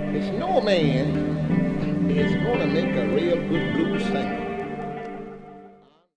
It's no man is gonna make a real good blues singer.